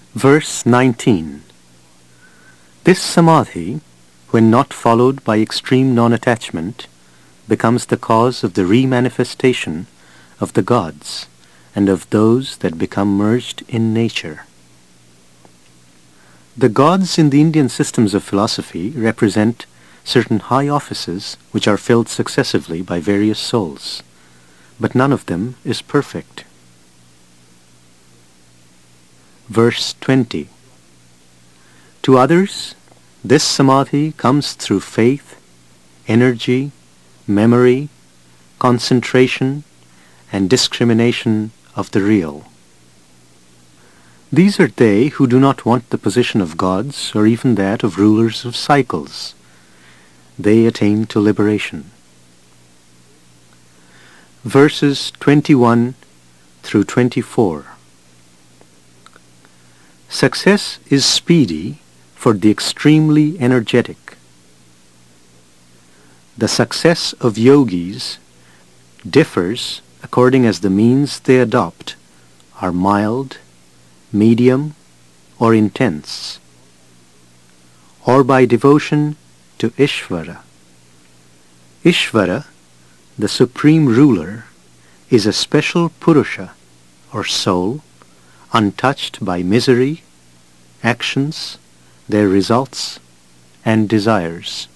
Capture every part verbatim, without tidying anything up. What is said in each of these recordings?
Verse nineteen. This samadhi, when not followed by extreme non-attachment, becomes the cause of the re-manifestation of the gods and of those that become merged in nature. The gods in the Indian systems of philosophy represent certain high offices which are filled successively by various souls, but none of them is perfect. Verse twenty. To others, this samadhi comes through faith, energy, memory, concentration, and discrimination of the real. These are they who do not want the position of gods or even that of rulers of cycles. They attain to liberation. Verses twenty-one through twenty-four. Success is speedy for the extremely energetic. The success of yogis differs according as the means they adopt are mild, medium, or intense, or by devotion to Ishvara. Ishvara, the supreme ruler, is a special Purusha, or soul, untouched by misery, actions, their results, and desires.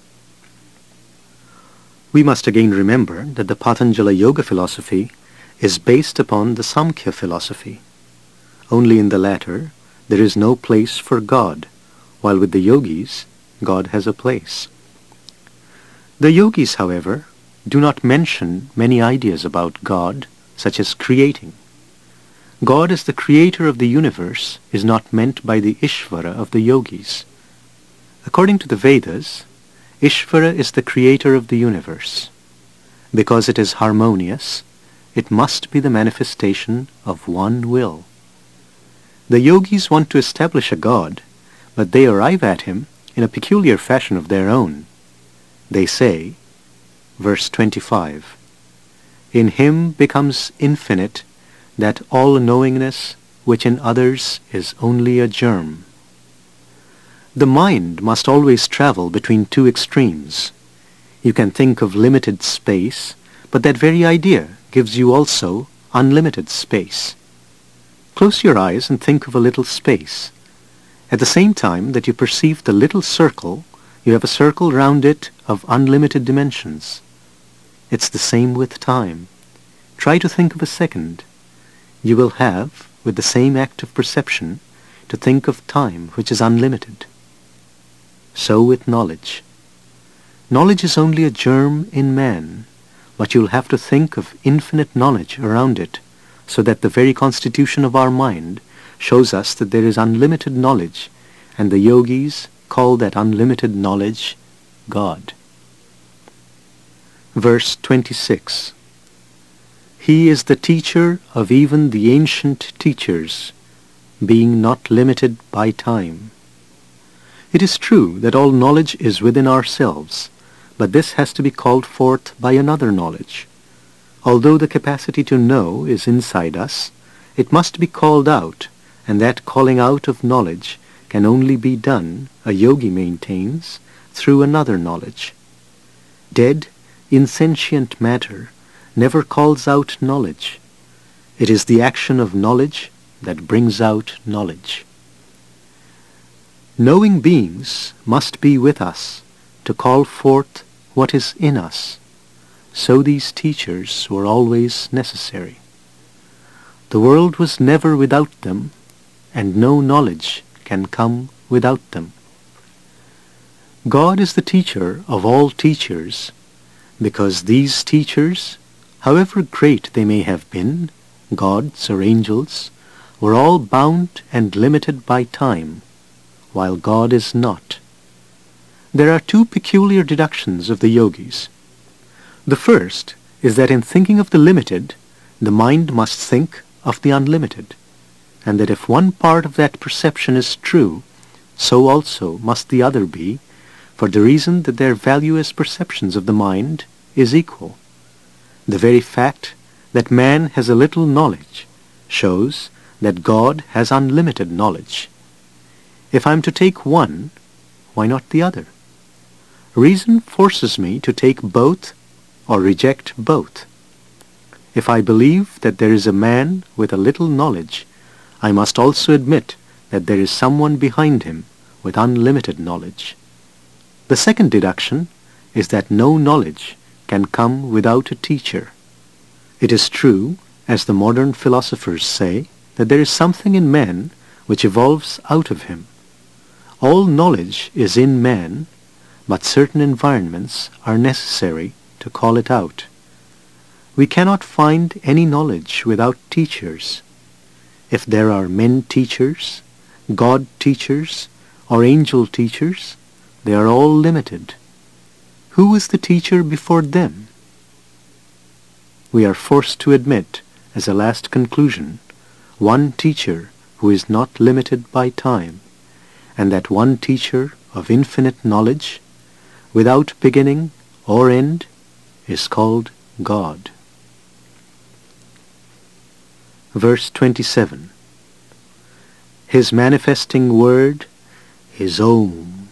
We must again remember that the Patanjala Yoga philosophy is based upon the Samkhya philosophy. Only in the latter there is no place for God, while with the yogis God has a place. The yogis, however, do not mention many ideas about God, such as creating. God as the creator of the universe is not meant by the Ishvara of the yogis. According to the Vedas, Ishvara is the creator of the universe. Because it is harmonious, it must be the manifestation of one will. The yogis want to establish a God, but they arrive at him in a peculiar fashion of their own. They say, verse twenty-five, "In him becomes infinite that all-knowingness which in others is only a germ." The mind must always travel between two extremes. You can think of limited space, but that very idea gives you also unlimited space. Close your eyes and think of a little space. At the same time that you perceive the little circle, you have a circle round it of unlimited dimensions. It's the same with time. Try to think of a second. You will have, with the same act of perception, to think of time which is unlimited. So with knowledge. Knowledge is only a germ in man, but you'll have to think of infinite knowledge around it, so that the very constitution of our mind shows us that there is unlimited knowledge, and the yogis call that unlimited knowledge God. Verse twenty-six. He is the teacher of even the ancient teachers, being not limited by time. It is true that all knowledge is within ourselves, but this has to be called forth by another knowledge. Although the capacity to know is inside us, it must be called out, and that calling out of knowledge can only be done, a yogi maintains, through another knowledge. Dead, insentient matter never calls out knowledge. It is the action of knowledge that brings out knowledge. Knowing beings must be with us to call forth what is in us. So these teachers were always necessary. The world was never without them, and no knowledge can come without them. God is the teacher of all teachers, because these teachers, however great they may have been, gods or angels, were all bound and limited by time, while God is not. There are two peculiar deductions of the yogis. The first is that in thinking of the limited, the mind must think of the unlimited, and that if one part of that perception is true, so also must the other be, for the reason that their value as perceptions of the mind is equal. The very fact that man has a little knowledge shows that God has unlimited knowledge. If I'm to take one, why not the other? Reason forces me to take both or reject both. If I believe that there is a man with a little knowledge, I must also admit that there is someone behind him with unlimited knowledge. The second deduction is that no knowledge can come without a teacher. It is true, as the modern philosophers say, that there is something in man which evolves out of him. All knowledge is in man, but certain environments are necessary to call it out. We cannot find any knowledge without teachers. If there are men teachers, God teachers, or angel teachers, they are all limited. Who is the teacher before them? We are forced to admit, as a last conclusion, one teacher who is not limited by time, and that one teacher of infinite knowledge, without beginning or end, is called God. Verse twenty-seven. His manifesting word is Om.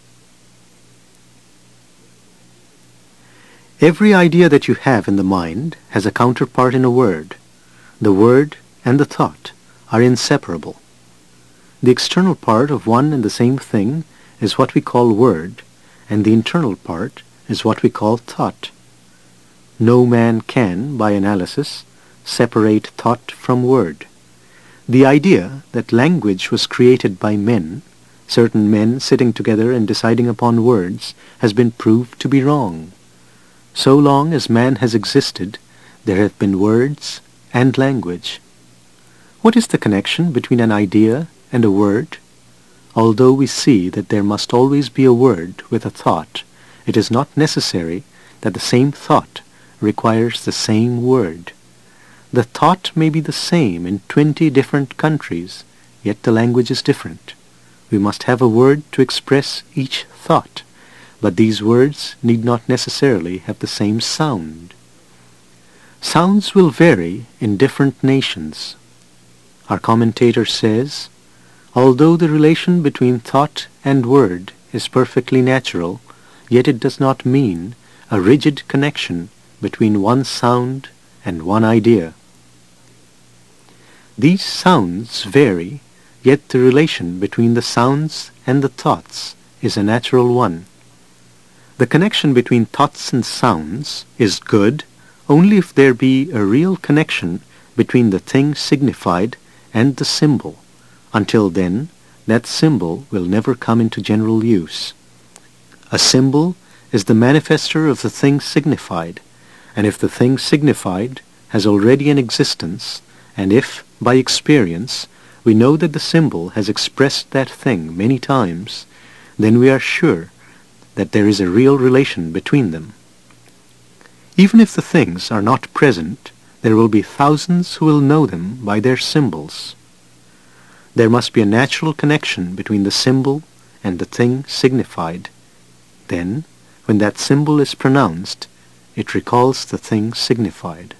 Every idea that you have in the mind has a counterpart in a word. The word and the thought are inseparable. The external part of one and the same thing is what we call word, and the internal part is what we call thought. No man can, by analysis, separate thought from word. The idea that language was created by men, certain men sitting together and deciding upon words, has been proved to be wrong. So long as man has existed, there have been words and language. What is the connection between an idea and a word? Although we see that there must always be a word with a thought, it is not necessary that the same thought requires the same word. The thought may be the same in twenty different countries, yet the language is different. We must have a word to express each thought, but these words need not necessarily have the same sound. Sounds will vary in different nations. Our commentator says, although the relation between thought and word is perfectly natural, yet it does not mean a rigid connection between one sound and one idea. These sounds vary, yet the relation between the sounds and the thoughts is a natural one. The connection between thoughts and sounds is good only if there be a real connection between the thing signified and the symbol. Until then, that symbol will never come into general use. A symbol is the manifester of the thing signified, and if the thing signified has already an existence, and if, by experience, we know that the symbol has expressed that thing many times, then we are sure that there is a real relation between them. Even if the things are not present, there will be thousands who will know them by their symbols. There must be a natural connection between the symbol and the thing signified. Then, when that symbol is pronounced, it recalls the thing signified.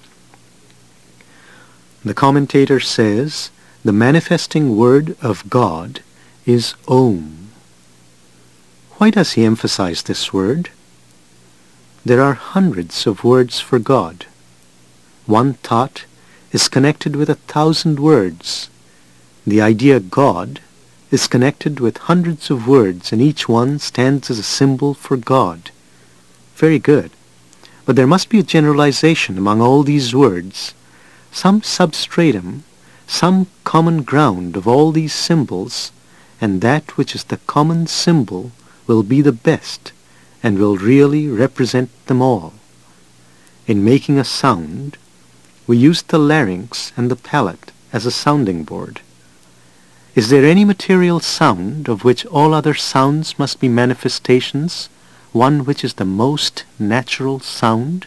The commentator says, the manifesting word of God is Om. Why does he emphasize this word? There are hundreds of words for God. One thought is connected with a thousand words. The idea God is connected with hundreds of words, and each one stands as a symbol for God. Very good. But there must be a generalization among all these words, some substratum, some common ground of all these symbols, and that which is the common symbol will be the best and will really represent them all. In making a sound, we use the larynx and the palate as a sounding board. Is there any material sound of which all other sounds must be manifestations, one which is the most natural sound?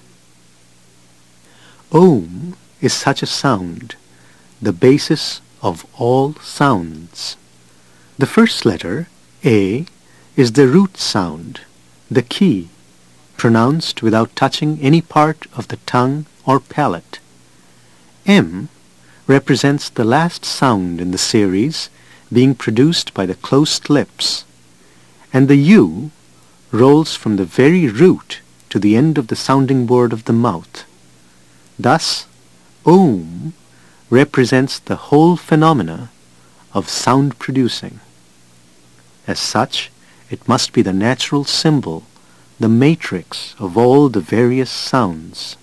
Om is such a sound, the basis of all sounds. The first letter, A, is the root sound, the key, pronounced without touching any part of the tongue or palate. M, represents the last sound in the series being produced by the closed lips, and the U rolls from the very root to the end of the sounding board of the mouth. Thus, Om represents the whole phenomena of sound producing. As such, it must be the natural symbol, the matrix of all the various sounds.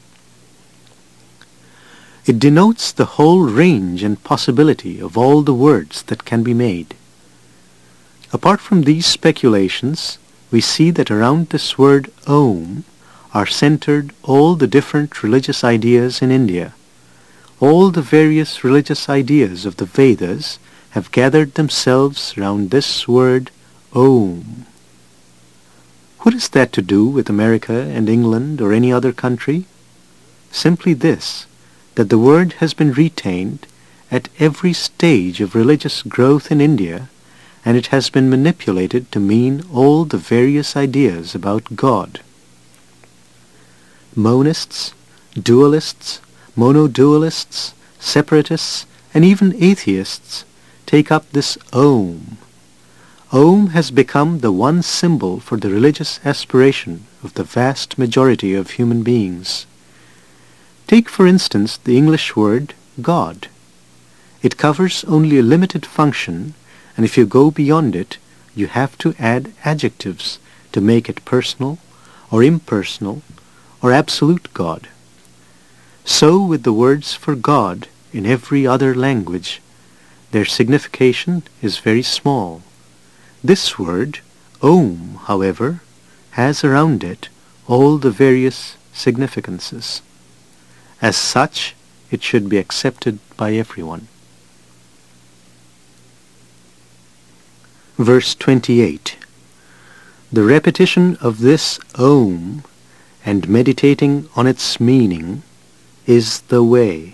It denotes the whole range and possibility of all the words that can be made. Apart from these speculations, we see that around this word Om are centered all the different religious ideas in India. All the various religious ideas of the Vedas have gathered themselves round this word Om. What is that to do with America and England or any other country? Simply this, that the word has been retained at every stage of religious growth in India, and it has been manipulated to mean all the various ideas about God. Monists, dualists, monodualists, separatists, and even atheists take up this Om. Om has become the one symbol for the religious aspiration of the vast majority of human beings. Take, for instance, the English word God. It covers only a limited function, and if you go beyond it, you have to add adjectives to make it personal, or impersonal, or absolute God. So with the words for God in every other language, their signification is very small. This word, Om, however, has around it all the various significances. As such, it should be accepted by everyone. Verse twenty-eight. The repetition of this Om and meditating on its meaning is the way.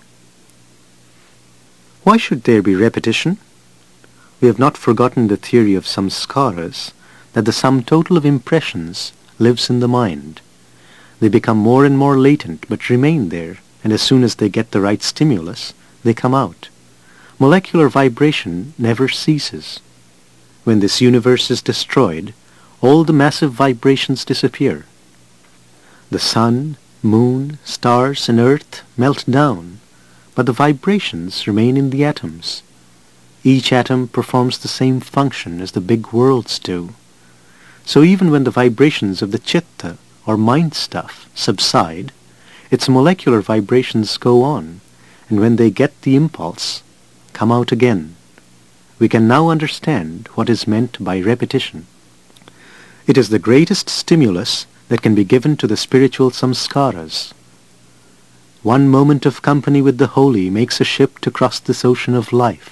Why should there be repetition? We have not forgotten the theory of samskaras, that the sum total of impressions lives in the mind. They become more and more latent but remain there, and as soon as they get the right stimulus, they come out. Molecular vibration never ceases. When this universe is destroyed, all the massive vibrations disappear. The sun, moon, stars, and earth melt down, but the vibrations remain in the atoms. Each atom performs the same function as the big worlds do. So even when the vibrations of the chitta, or mind stuff, subside, its molecular vibrations go on, and when they get the impulse, come out again. We can now understand what is meant by repetition. It is the greatest stimulus that can be given to the spiritual samskaras. One moment of company with the holy makes a ship to cross this ocean of life.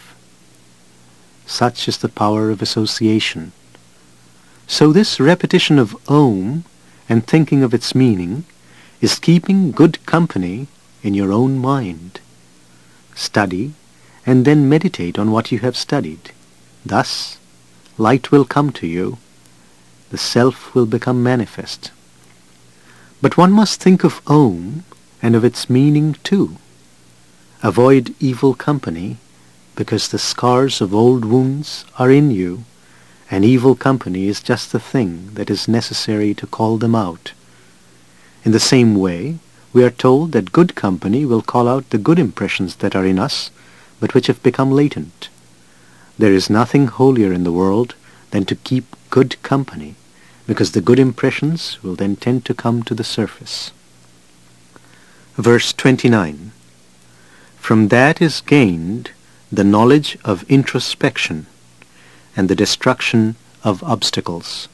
Such is the power of association. So this repetition of Om and thinking of its meaning is keeping good company in your own mind. Study and then meditate on what you have studied. Thus, light will come to you. The self will become manifest. But one must think of Om and of its meaning too. Avoid evil company, because the scars of old wounds are in you, and evil company is just the thing that is necessary to call them out. In the same way, we are told that good company will call out the good impressions that are in us, but which have become latent. There is nothing holier in the world than to keep good company, because the good impressions will then tend to come to the surface. Verse twenty-nine. From that is gained the knowledge of introspection and the destruction of obstacles.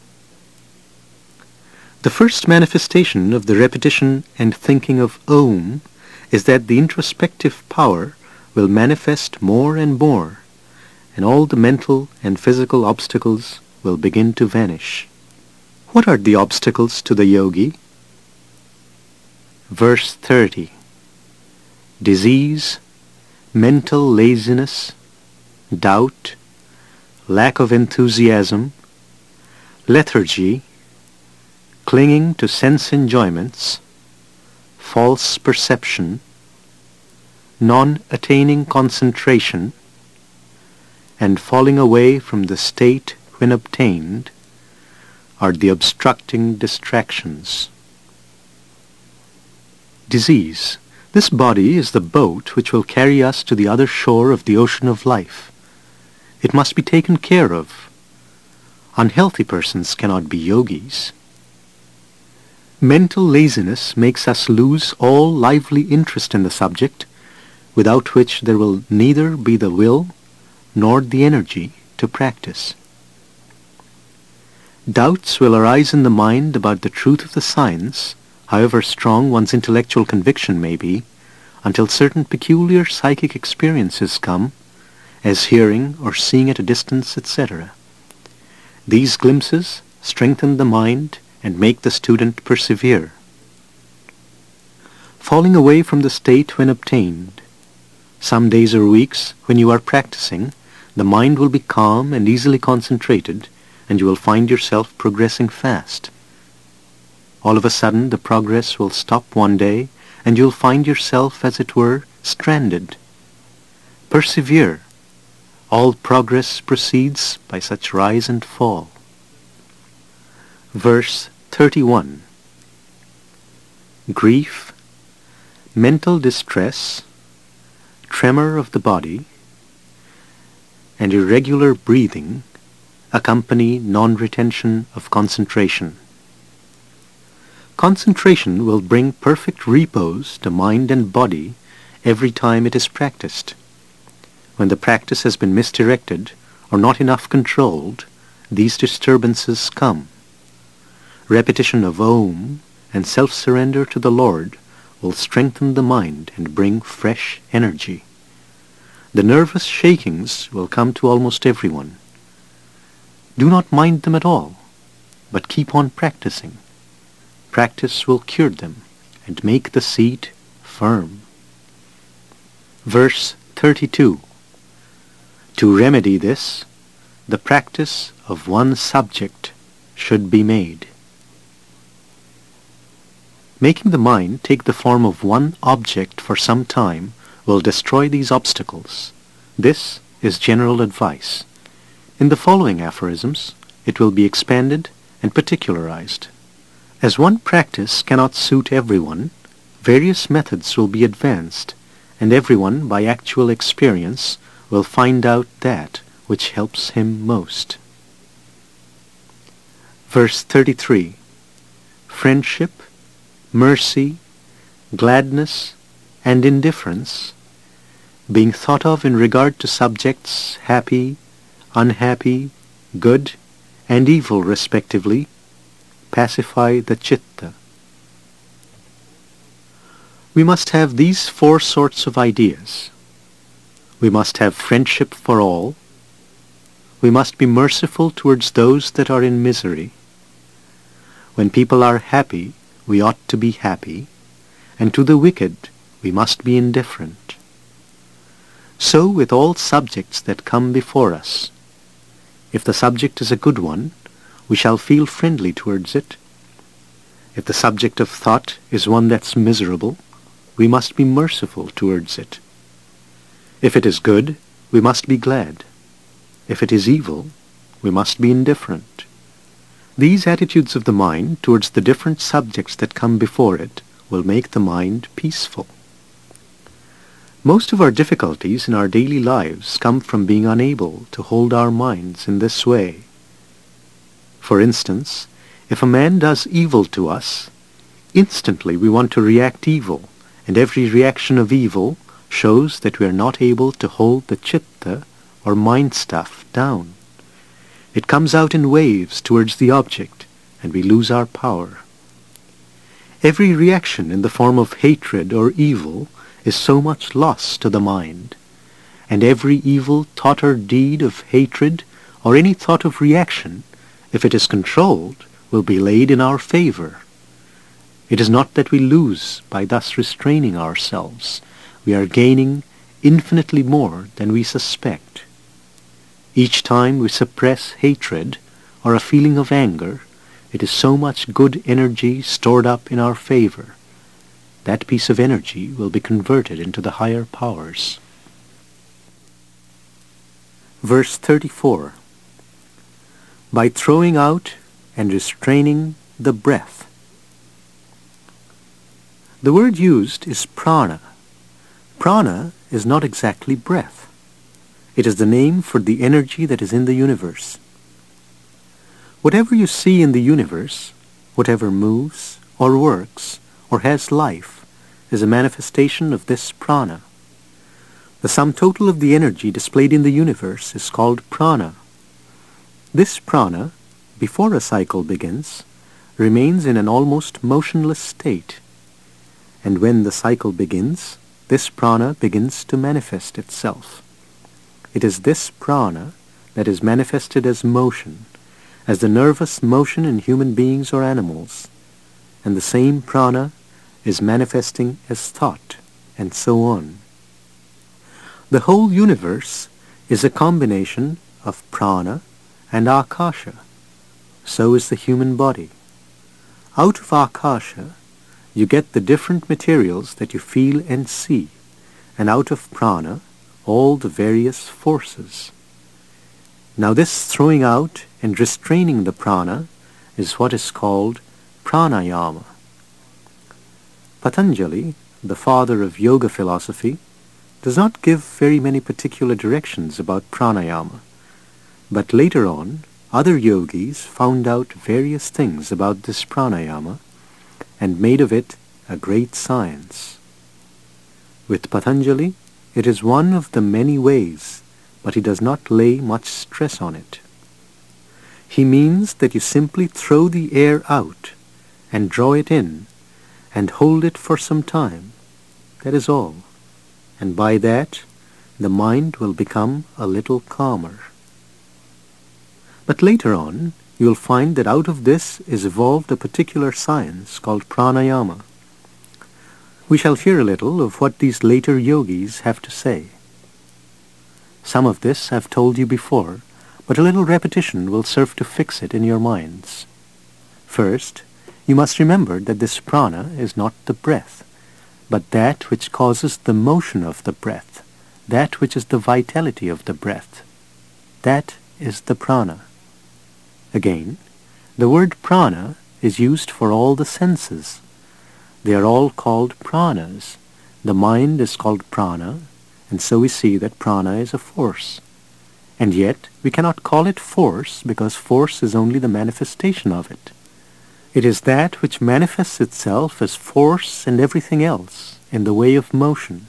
The first manifestation of the repetition and thinking of Om is that the introspective power will manifest more and more, and all the mental and physical obstacles will begin to vanish. What are the obstacles to the yogi? Verse thirty. Disease, mental laziness, doubt, lack of enthusiasm, lethargy, clinging to sense enjoyments, false perception, non-attaining concentration, and falling away from the state when obtained, are the obstructing distractions. Disease. This body is the boat which will carry us to the other shore of the ocean of life. It must be taken care of. Unhealthy persons cannot be yogis. Mental laziness makes us lose all lively interest in the subject, without which there will neither be the will nor the energy to practice. Doubts will arise in the mind about the truth of the science, however strong one's intellectual conviction may be, until certain peculiar psychic experiences come, as hearing or seeing at a distance, et cetera. These glimpses strengthen the mind and make the student persevere. Falling away from the state when obtained. Some days or weeks when you are practicing, the mind will be calm and easily concentrated, and you will find yourself progressing fast. All of a sudden the progress will stop one day, and you'll find yourself, as it were, stranded. Persevere. All progress proceeds by such rise and fall. Verse thirty-one. Grief, mental distress, tremor of the body, and irregular breathing accompany non-retention of concentration. Concentration will bring perfect repose to mind and body every time it is practiced. When the practice has been misdirected or not enough controlled, these disturbances come. Repetition of Om and self-surrender to the Lord will strengthen the mind and bring fresh energy. The nervous shakings will come to almost everyone. Do not mind them at all, but keep on practicing. Practice will cure them and make the seat firm. Verse thirty-two. To remedy this, the practice of one subject should be made. Making the mind take the form of one object for some time will destroy these obstacles. This is general advice. In the following aphorisms, it will be expanded and particularized. As one practice cannot suit everyone, various methods will be advanced, and everyone, by actual experience, will find out that which helps him most. Verse thirty-three. Friendship, mercy, gladness, and indifference, being thought of in regard to subjects happy, unhappy, good, and evil respectively, pacify the chitta. We must have these four sorts of ideas. We must have friendship for all. We must be merciful towards those that are in misery. When people are happy, we ought to be happy, and to the wicked we must be indifferent. So with all subjects that come before us. If the subject is a good one, we shall feel friendly towards it. If the subject of thought is one that's miserable, we must be merciful towards it. If it is good, we must be glad. If it is evil, we must be indifferent. These attitudes of the mind towards the different subjects that come before it will make the mind peaceful. Most of our difficulties in our daily lives come from being unable to hold our minds in this way. For instance, if a man does evil to us, instantly we want to react evil, and every reaction of evil shows that we are not able to hold the chitta or mind stuff down. It comes out in waves towards the object, and we lose our power. Every reaction in the form of hatred or evil is so much loss to the mind, and every evil thought or deed of hatred or any thought of reaction, if it is controlled, will be laid in our favor. It is not that we lose by thus restraining ourselves. We are gaining infinitely more than we suspect. Each time we suppress hatred or a feeling of anger, it is so much good energy stored up in our favor. that piece of energy will be converted into the higher powers. Verse thirty-four. By throwing out and restraining the breath. The word used is prana. Prana is not exactly breath. It is the name for the energy that is in the universe. Whatever you see in the universe, whatever moves or works or has life, is a manifestation of this prana. The sum total of the energy displayed in the universe is called prana. This prana, before a cycle begins, remains in an almost motionless state, and when the cycle begins, this prana begins to manifest itself. It is this prana that is manifested as motion, as the nervous motion in human beings or animals, and the same prana is manifesting as thought, and so on. The whole universe is a combination of prana and akasha. So is the human body. Out of akasha, you get the different materials that you feel and see, and out of prana, all the various forces. Now this throwing out and restraining the prana is what is called pranayama. Patanjali, the father of yoga philosophy, does not give very many particular directions about pranayama, but later on other yogis found out various things about this pranayama and made of it a great science. With Patanjali, it is one of the many ways, but he does not lay much stress on it. He means that you simply throw the air out and draw it in and hold it for some time. That is all. And by that, the mind will become a little calmer. But later on, you will find that out of this is evolved a particular science called pranayama. We shall hear a little of what these later yogis have to say. Some of this I've told you before, but a little repetition will serve to fix it in your minds. First, you must remember that this prana is not the breath, but that which causes the motion of the breath, that which is the vitality of the breath. That is the prana. Again, the word prana is used for all the senses. They are all called pranas. The mind is called prana, and so we see that prana is a force. And yet, we cannot call it force because force is only the manifestation of it. It is that which manifests itself as force and everything else in the way of motion.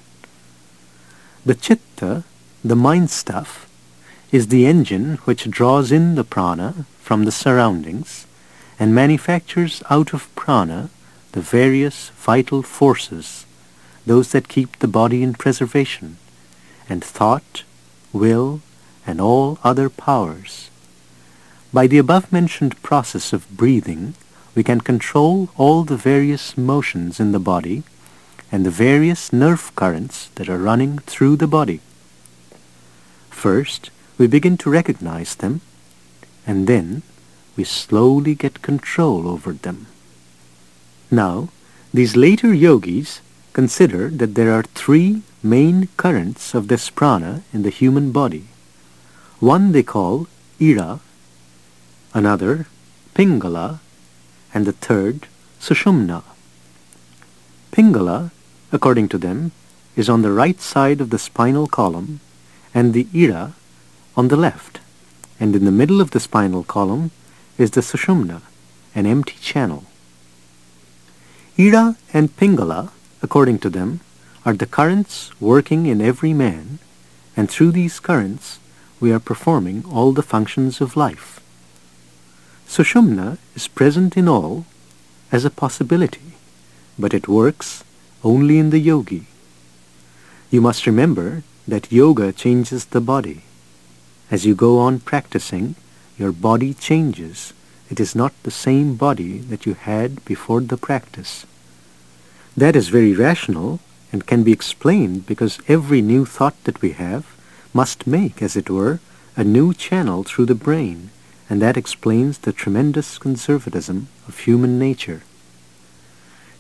The chitta, the mind stuff, is the engine which draws in the prana from the surroundings and manufactures out of prana the various vital forces, those that keep the body in preservation, and thought, will, and all other powers. By the above-mentioned process of breathing, we can control all the various motions in the body and the various nerve currents that are running through the body. First, we begin to recognize them, and then we slowly get control over them. Now, these later yogis consider that there are three main currents of this prana in the human body. One they call ira, another pingala, and the third sushumna. Pingala, according to them, is on the right side of the spinal column, and the ira on the left, and in the middle of the spinal column is the sushumna, an empty channel. Ira and pingala, according to them, are the currents working in every man, and through these currents we are performing all the functions of life. Sushumna is present in all as a possibility, but it works only in the yogi. You must remember that yoga changes the body. As you go on practicing, your body changes. It is not the same body that you had before the practice. That is very rational and can be explained because every new thought that we have must make, as it were, a new channel through the brain, and that explains the tremendous conservatism of human nature.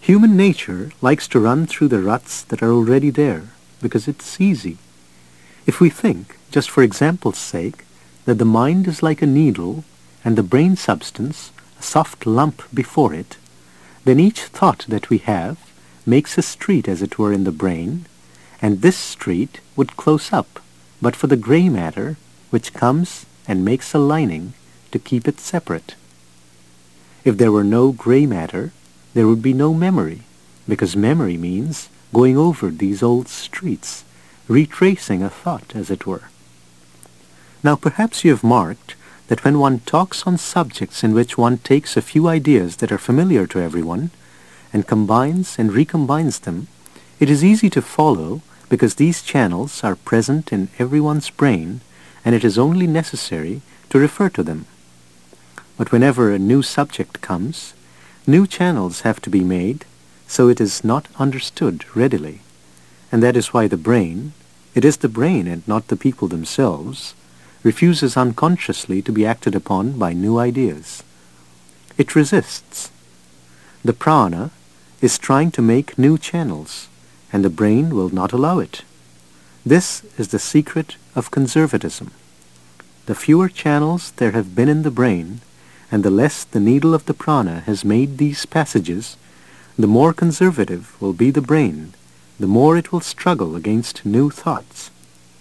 Human nature likes to run through the ruts that are already there because it's easy. If we think, just for example's sake, that the mind is like a needle and the brain substance a soft lump before it, then each thought that we have makes a street, as it were, in the brain, and this street would close up but for the grey matter which comes and makes a lining to keep it separate. If there were no grey matter, there would be no memory, because memory means going over these old streets, retracing a thought, as it were. Now perhaps you have marked that when one talks on subjects in which one takes a few ideas that are familiar to everyone and combines and recombines them, it is easy to follow because these channels are present in everyone's brain and it is only necessary to refer to them. But whenever a new subject comes, new channels have to be made, so it is not understood readily. And that is why the brain, it is the brain and not the people themselves, refuses unconsciously to be acted upon by new ideas. It resists. The prana is trying to make new channels, and the brain will not allow it. This is the secret of conservatism. The fewer channels there have been in the brain, and the less the needle of the prana has made these passages, the more conservative will be the brain, the more it will struggle against new thoughts.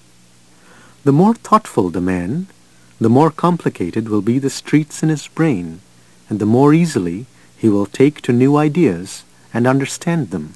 The more thoughtful the man, the more complicated will be the streets in his brain, and the more easily he will take to new ideas and understand them.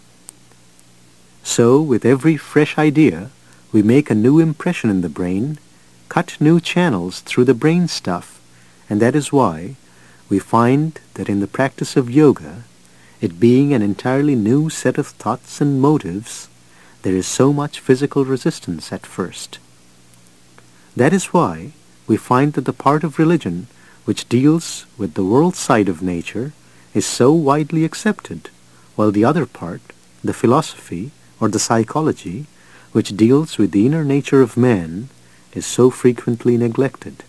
So, with every fresh idea, we make a new impression in the brain, cut new channels through the brain stuff, and that is why we find that in the practice of yoga, it being an entirely new set of thoughts and motives, there is so much physical resistance at first. That is why we find that the part of religion which deals with the world side of nature is so widely accepted, while the other part, the philosophy or the psychology, which deals with the inner nature of man, is so frequently neglected.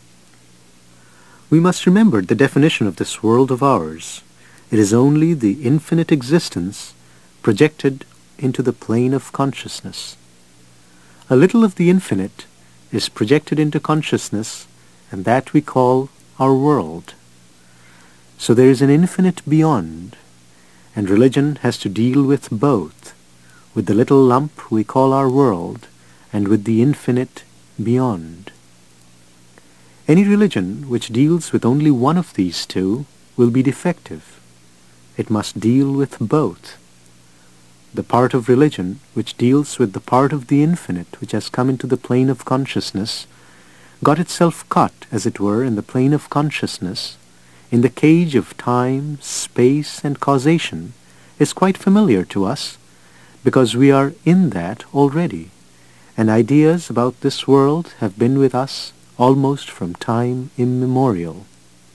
We must remember the definition of this world of ours. It is only the infinite existence projected into the plane of consciousness. A little of the infinite is projected into consciousness, and that we call our world. So there is an infinite beyond, and religion has to deal with both, with the little lump we call our world, and with the infinite beyond. Any religion which deals with only one of these two will be defective. It must deal with both. The part of religion which deals with the part of the infinite which has come into the plane of consciousness got itself caught, as it were, in the plane of consciousness, in the cage of time, space, and causation, is quite familiar to us, because we are in that already, and ideas about this world have been with us almost from time immemorial.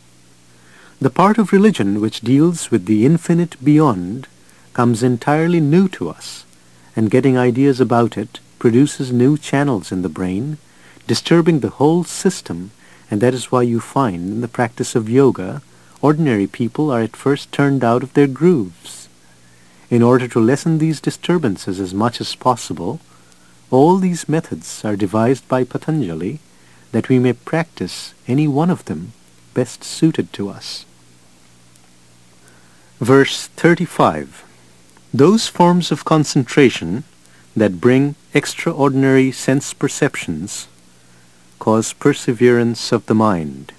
The part of religion which deals with the infinite beyond comes entirely new to us, and getting ideas about it produces new channels in the brain, disturbing the whole system, and that is why you find in the practice of yoga, ordinary people are at first turned out of their grooves. In order to lessen these disturbances as much as possible, all these methods are devised by Patanjali that we may practice any one of them best suited to us. Verse thirty-five. Those forms of concentration that bring extraordinary sense perceptions cause perseverance of the mind.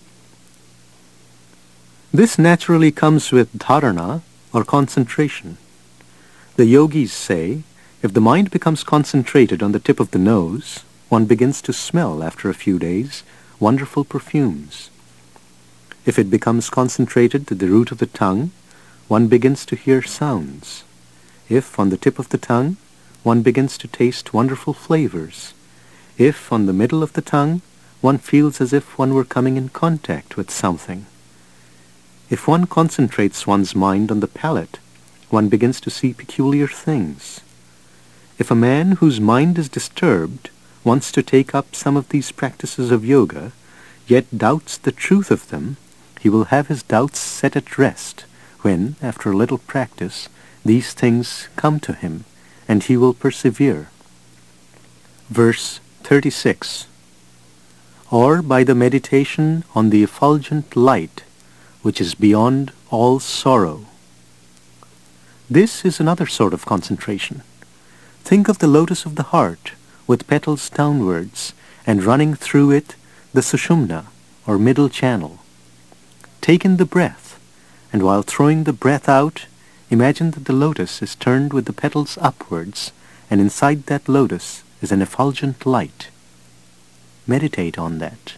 This naturally comes with dharana, or concentration. The yogis say, if the mind becomes concentrated on the tip of the nose, one begins to smell, after a few days, wonderful perfumes. If it becomes concentrated to the root of the tongue, one begins to hear sounds. If on the tip of the tongue, one begins to taste wonderful flavors. If on the middle of the tongue, one feels as if one were coming in contact with something. If one concentrates one's mind on the palate, one begins to see peculiar things. If a man whose mind is disturbed wants to take up some of these practices of yoga, yet doubts the truth of them, he will have his doubts set at rest when, after a little practice, these things come to him, and he will persevere. Verse thirty-six. Or by the meditation on the effulgent light, which is beyond all sorrow. This is another sort of concentration. Think of the lotus of the heart, with petals downwards, and running through it the sushumna, or middle channel. Take in the breath, and while throwing the breath out, imagine that the lotus is turned with the petals upwards, and inside that lotus is an effulgent light. Meditate on that.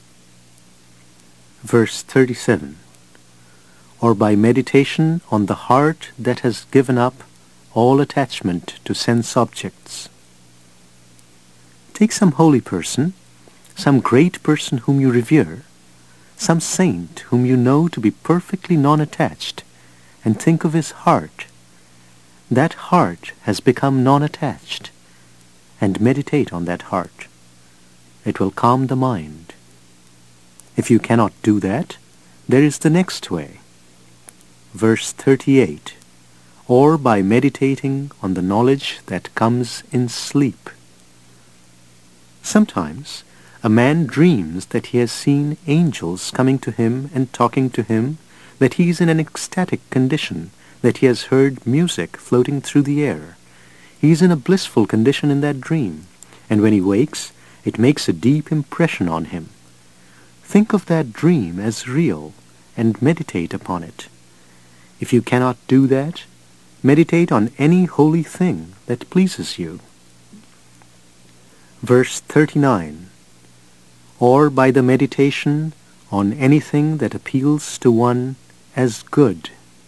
Verse thirty-seven. Or by meditation on the heart that has given up all attachment to sense objects. Take some holy person, some great person whom you revere, some saint whom you know to be perfectly non-attached, and think of his heart. That heart has become non-attached, and meditate on that heart. It will calm the mind. If you cannot do that, there is the next way. Verse thirty-eight. Or by meditating on the knowledge that comes in sleep. Sometimes a man dreams that he has seen angels coming to him and talking to him, that he is in an ecstatic condition, that he has heard music floating through the air. He is in a blissful condition in that dream, and when he wakes, it makes a deep impression on him. Think of that dream as real, and meditate upon it. If you cannot do that, meditate on any holy thing that pleases you. Verse thirty-nine. Or by the meditation on anything that appeals to one as good.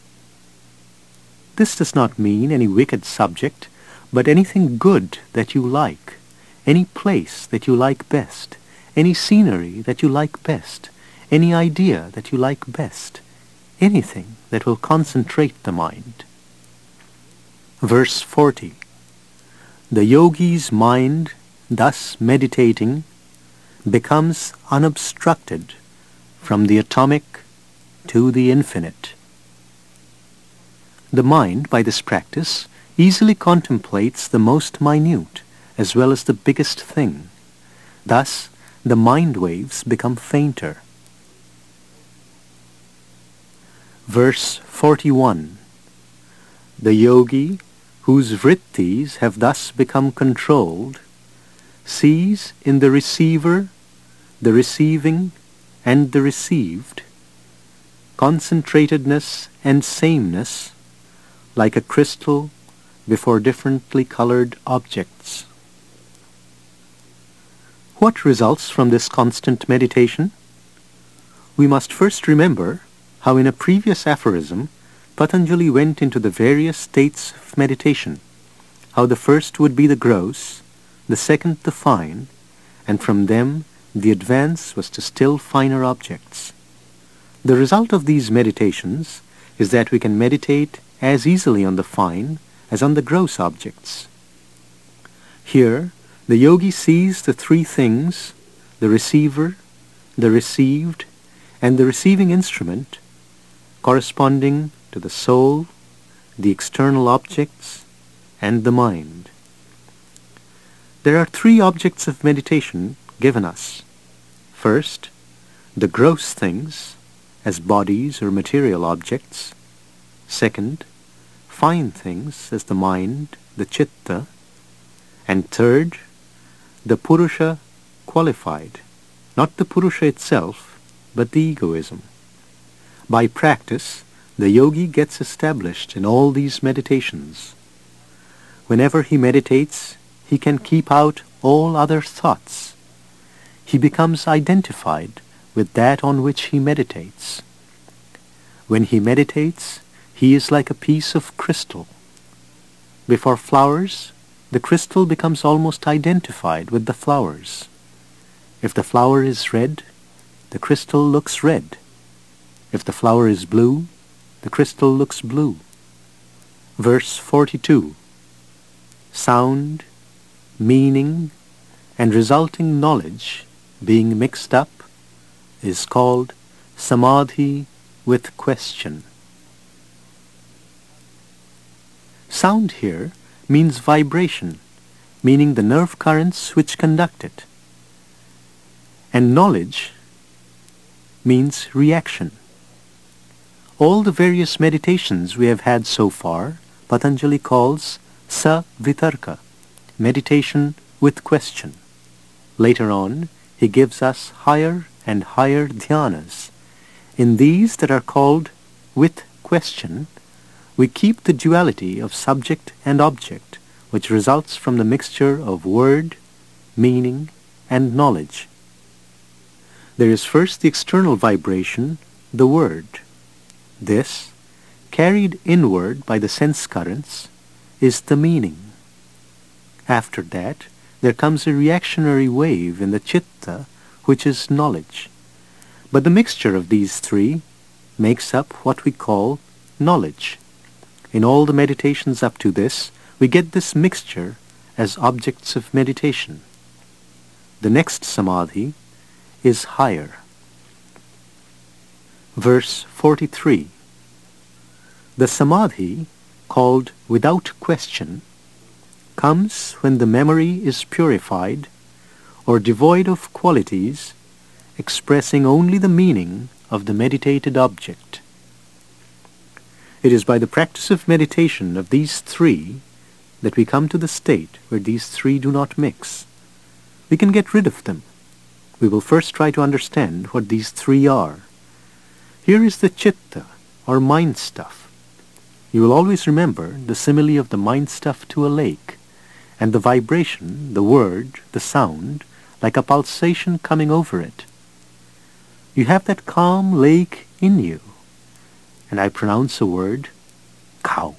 This does not mean any wicked subject, but anything good that you like, any place that you like best, any scenery that you like best, any idea that you like best, anything that will concentrate the mind. Verse forty. The yogi's mind, thus meditating, becomes unobstructed from the atomic to the infinite. The mind, by this practice, easily contemplates the most minute as well as the biggest thing. Thus, the mind waves become fainter. Verse forty-one. The yogi, whose vrittis have thus become controlled, sees in the receiver, the receiving, and the received, concentratedness and sameness, like a crystal before differently colored objects. What results from this constant meditation? We must first remember how in a previous aphorism Patanjali went into the various states of meditation, how the first would be the gross, the second the fine, and from them the advance was to still finer objects. The result of these meditations is that we can meditate as easily on the fine as on the gross objects. Here, the yogi sees the three things, the receiver, the received, and the receiving instrument, corresponding to the soul, the external objects, and the mind. There are three objects of meditation given us. First, the gross things, as bodies or material objects. Second, fine things, as the mind, the chitta. And third, the Purusha qualified, not the Purusha itself, but the egoism. By practice, the yogi gets established in all these meditations. Whenever he meditates, he can keep out all other thoughts. He becomes identified with that on which he meditates. When he meditates, he is like a piece of crystal. Before flowers, the crystal becomes almost identified with the flowers. If the flower is red, the crystal looks red. If the flower is blue, the crystal looks blue. Verse forty-two. Sound, meaning, and resulting knowledge being mixed up is called samadhi with question. Sound here means vibration, meaning the nerve currents which conduct it. And knowledge means reaction. All the various meditations we have had so far, Patanjali calls sa-vitarka, meditation with question. Later on, he gives us higher and higher dhyanas. In these that are called with question, we keep the duality of subject and object, which results from the mixture of word, meaning, and knowledge. There is first the external vibration, the word. This, carried inward by the sense currents, is the meaning. After that, there comes a reactionary wave in the chitta, which is knowledge. But the mixture of these three makes up what we call knowledge. In all the meditations up to this, we get this mixture as objects of meditation. The next samadhi is higher. Verse forty-three. The samadhi, called without question, comes when the memory is purified or devoid of qualities, expressing only the meaning of the meditated object. It is by the practice of meditation of these three that we come to the state where these three do not mix. We can get rid of them. We will first try to understand what these three are. Here is the chitta, or mind stuff. You will always remember the simile of the mind stuff to a lake, and the vibration, the word, the sound, like a pulsation coming over it. You have that calm lake in you, and I pronounce a word, cow.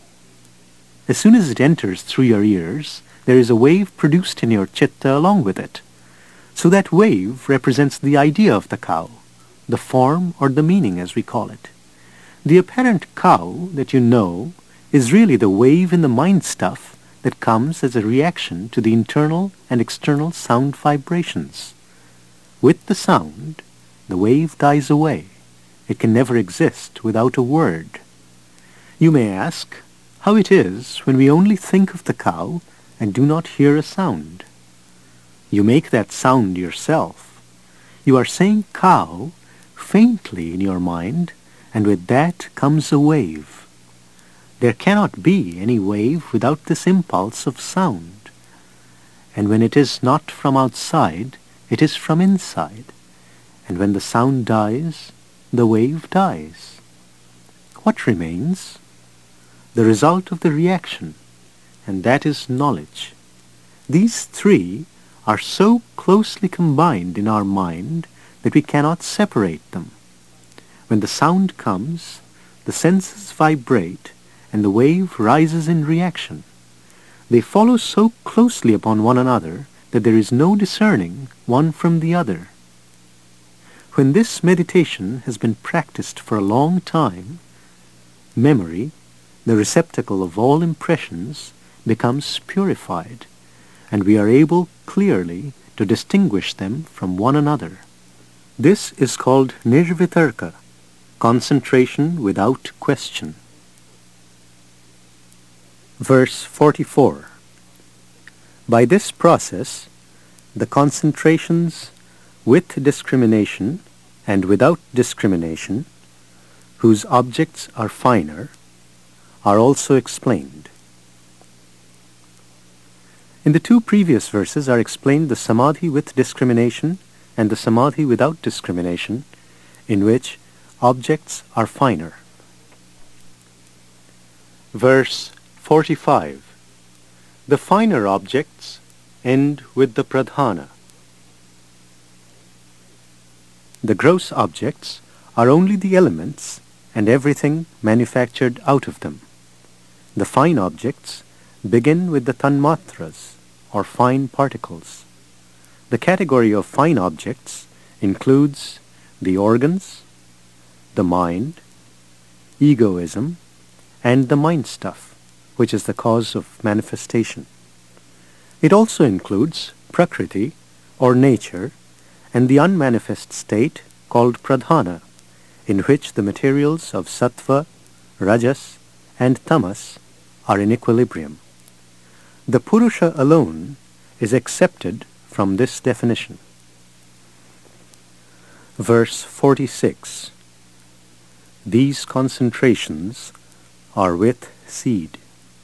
As soon as it enters through your ears, there is a wave produced in your chitta along with it. So that wave represents the idea of the cow, the form or the meaning as we call it. The apparent cow that you know is really the wave in the mind stuff that comes as a reaction to the internal and external sound vibrations. With the sound, the wave dies away. It can never exist without a word. You may ask how it is when we only think of the cow and do not hear a sound. You make that sound yourself. You are saying cow faintly in your mind, and with that comes a wave. There cannot be any wave without this impulse of sound. And when it is not from outside, it is from inside. And when the sound dies, the wave dies. What remains? The result of the reaction, and that is knowledge. These three are so closely combined in our mind that we cannot separate them. When the sound comes, the senses vibrate, and the wave rises in reaction. They follow so closely upon one another that there is no discerning one from the other. When this meditation has been practiced for a long time, memory, the receptacle of all impressions, becomes purified, and we are able clearly to distinguish them from one another. This is called nirvitarka, concentration without question. Verse forty-four. By this process, the concentrations with discrimination and without discrimination, whose objects are finer, are also explained. In the two previous verses are explained the samadhi with discrimination and the samadhi without discrimination, in which objects are finer. Verse forty-five. The finer objects end with the pradhana. The gross objects are only the elements and everything manufactured out of them. The fine objects begin with the tanmatras, or fine particles. The category of fine objects includes the organs, the mind, egoism, and the mind stuff, which is the cause of manifestation. It also includes prakriti, or nature, and the unmanifest state called pradhana, in which the materials of sattva, rajas, and tamas are in equilibrium. The Purusha alone is excepted from this definition. Verse forty-six. These concentrations are with seed.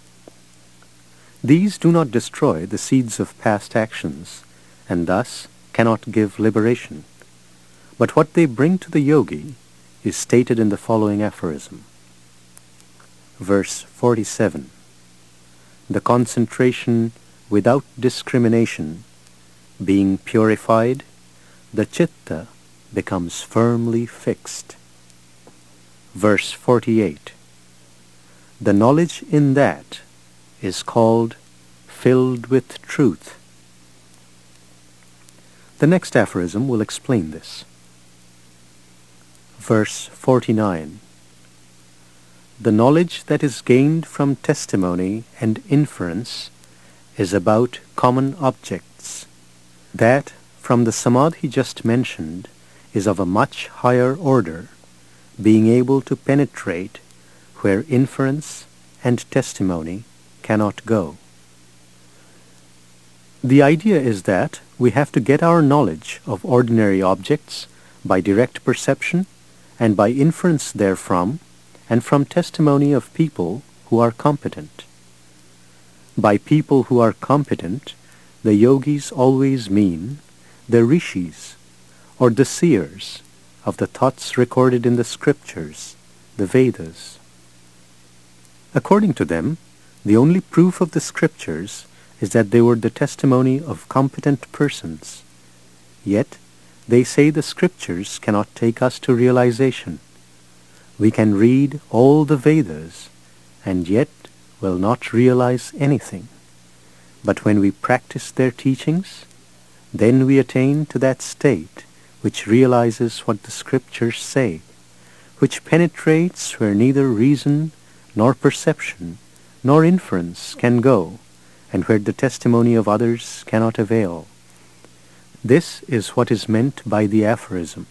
These do not destroy the seeds of past actions, and thus cannot give liberation. But what they bring to the yogi is stated in the following aphorism. Verse forty-seven. The concentration without discrimination, being purified, the chitta becomes firmly fixed. Verse forty-eight. The knowledge in that is called filled with truth. The next aphorism will explain this. Verse forty-nine. The knowledge that is gained from testimony and inference is about common objects. That from the samadhi just mentioned is of a much higher order, being able to penetrate where inference and testimony cannot go. The idea is that we have to get our knowledge of ordinary objects by direct perception and by inference therefrom, and from testimony of people who are competent. By people who are competent, the yogis always mean the rishis, or the seers of the thoughts recorded in the scriptures, the Vedas. According to them, the only proof of the scriptures is that they were the testimony of competent persons. Yet, they say the scriptures cannot take us to realization. We can read all the Vedas and yet will not realize anything. But when we practice their teachings, then we attain to that state which realizes what the scriptures say, which penetrates where neither reason nor perception nor inference can go, and where the testimony of others cannot avail. This is what is meant by the aphorism.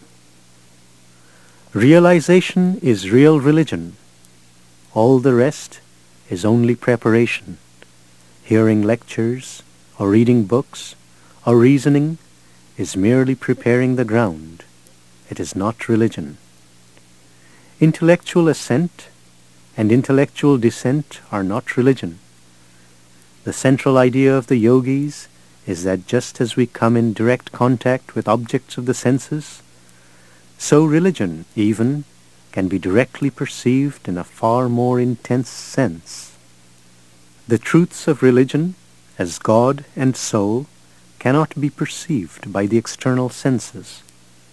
Realization is real religion. All the rest is only preparation. Hearing lectures, or reading books, or reasoning is merely preparing the ground. It is not religion. Intellectual assent and intellectual dissent are not religion. The central idea of the yogis is that just as we come in direct contact with objects of the senses, so religion, even, can be directly perceived in a far more intense sense. The truths of religion, as God and soul, cannot be perceived by the external senses.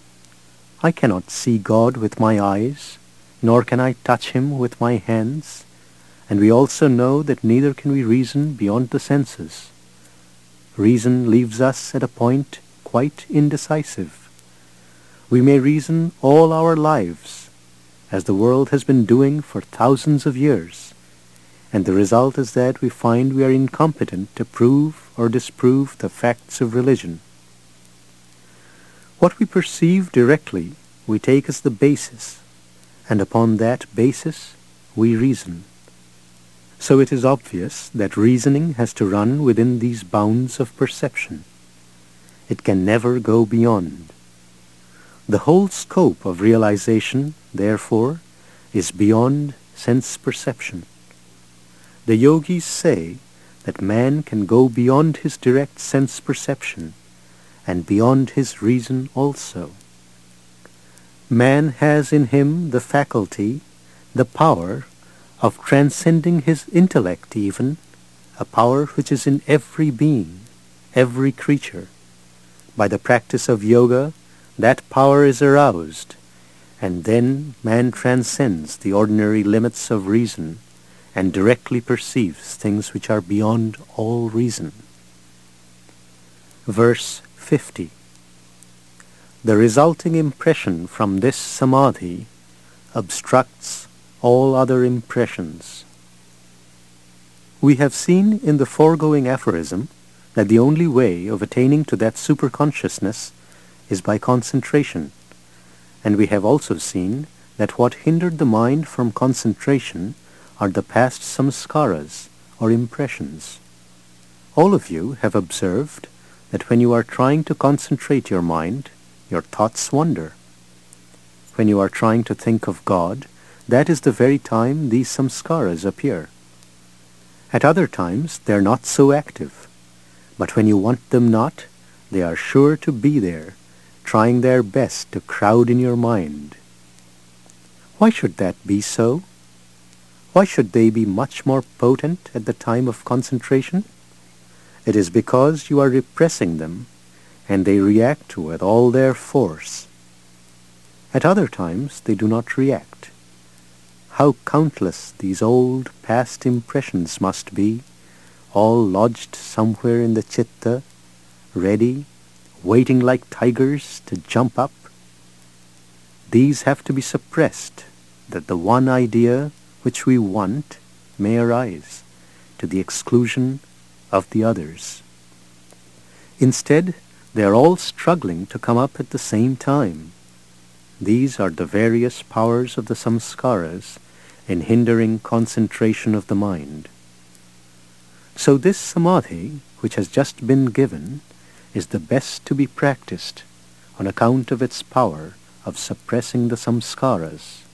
I cannot see God with my eyes, nor can I touch him with my hands, and we also know that neither can we reason beyond the senses. Reason leaves us at a point quite indecisive. We may reason all our lives, as the world has been doing for thousands of years, and the result is that we find we are incompetent to prove or disprove the facts of religion. What we perceive directly we take as the basis, and upon that basis we reason. So it is obvious that reasoning has to run within these bounds of perception. It can never go beyond. The whole scope of realization, therefore, is beyond sense perception. The yogis say that man can go beyond his direct sense perception and beyond his reason also. Man has in him the faculty, the power, of transcending his intellect even, a power which is in every being, every creature. By the practice of yoga, that power is aroused, and then man transcends the ordinary limits of reason and directly perceives things which are beyond all reason. Verse fifty. The resulting impression from this samadhi obstructs all other impressions. We have seen in the foregoing aphorism that the only way of attaining to that superconsciousness is by concentration, and we have also seen that what hindered the mind from concentration are the past samskaras, or impressions. All of you have observed that when you are trying to concentrate your mind, your thoughts wander. When you are trying to think of God, that is the very time these samskaras appear. At other times they are not so active, but when you want them not, they are sure to be there, trying their best to crowd in your mind. Why should that be so? Why should they be much more potent at the time of concentration? It is because you are repressing them, and they react with all their force. At other times they do not react. How countless these old past impressions must be, all lodged somewhere in the chitta, ready, waiting like tigers to jump up. These have to be suppressed, that the one idea which we want may arise, to the exclusion of the others. Instead, they are all struggling to come up at the same time. These are the various powers of the samskaras in hindering concentration of the mind. So this samadhi, which has just been given, is the best to be practiced on account of its power of suppressing the samskaras.